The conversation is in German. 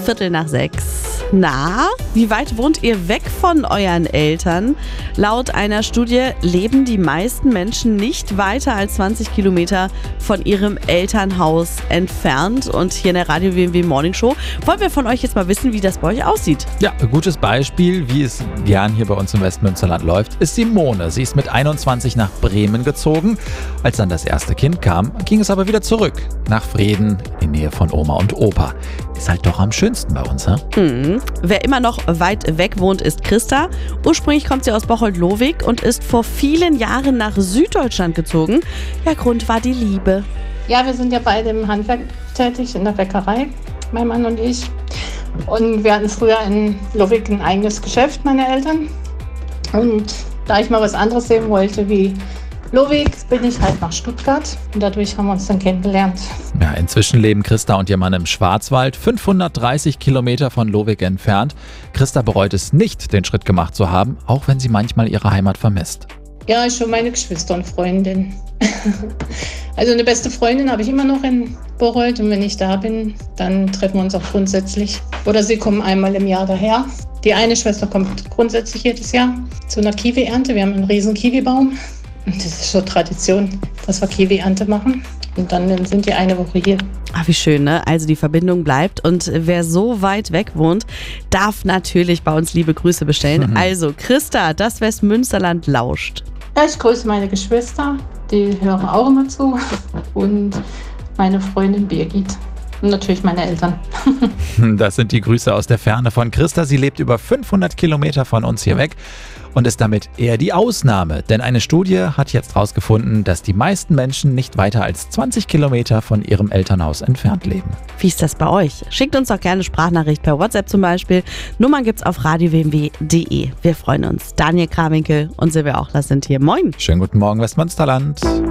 5:15. Na, wie weit wohnt ihr weg von euren Eltern? Laut einer Studie leben die meisten Menschen nicht weiter als 20 Kilometer von ihrem Elternhaus entfernt. Und hier in der Radio WMW Morning Show wollen wir von euch jetzt mal wissen, wie das bei euch aussieht. Ja, ein gutes Beispiel, wie es gern hier bei uns im Westmünsterland läuft, ist Simone. Sie ist mit 21 nach Bremen gezogen. Als dann das erste Kind kam, ging es aber wieder zurück. Nach Vreden, in Nähe von Oma und Opa. Ist halt doch am schönsten bei uns, ne? Wer immer noch weit weg wohnt, ist Christa. Ursprünglich kommt sie aus Bocholt-Lowig und ist vor vielen Jahren nach Süddeutschland gezogen. Der Grund war die Liebe. Ja, wir sind ja beide im Handwerk tätig, in der Bäckerei, mein Mann und ich. Und wir hatten früher in Lowig ein eigenes Geschäft, meine Eltern. Und da ich mal was anderes sehen wollte wie Lowig, bin ich halt nach Stuttgart und dadurch haben wir uns dann kennengelernt. Ja, inzwischen leben Christa und ihr Mann im Schwarzwald, 530 Kilometer von Lowig entfernt. Christa bereut es nicht, den Schritt gemacht zu haben, auch wenn sie manchmal ihre Heimat vermisst. Ja, schon meine Geschwister und Freundin. Also eine beste Freundin habe ich immer noch in Bocholt und wenn ich da bin, dann treffen wir uns auch grundsätzlich. Oder sie kommen einmal im Jahr daher. Die eine Schwester kommt grundsätzlich jedes Jahr zu einer Kiwi-Ernte. Wir haben einen riesen Kiwi-Baum. Und das ist so Tradition, dass wir Kiwi-Ernte machen. Und dann sind die eine Woche hier. Ach, wie schön, ne? Also die Verbindung bleibt. Und wer so weit weg wohnt, darf natürlich bei uns liebe Grüße bestellen. Also Christa, das Westmünsterland lauscht. Ja, ich grüße meine Geschwister, die hören auch immer zu. Und meine Freundin Birgit. Und natürlich meine Eltern. Das sind die Grüße aus der Ferne von Christa. Sie lebt über 500 Kilometer von uns hier weg und ist damit eher die Ausnahme. Denn eine Studie hat jetzt herausgefunden, dass die meisten Menschen nicht weiter als 20 Kilometer von ihrem Elternhaus entfernt leben. Wie ist das bei euch? Schickt uns doch gerne eine Sprachnachricht per WhatsApp zum Beispiel. Nummern gibt's auf radiowmw.de. Wir freuen uns. Daniel Krawinkel und Silvia Ochler sind hier. Moin! Schönen guten Morgen, Westmünsterland.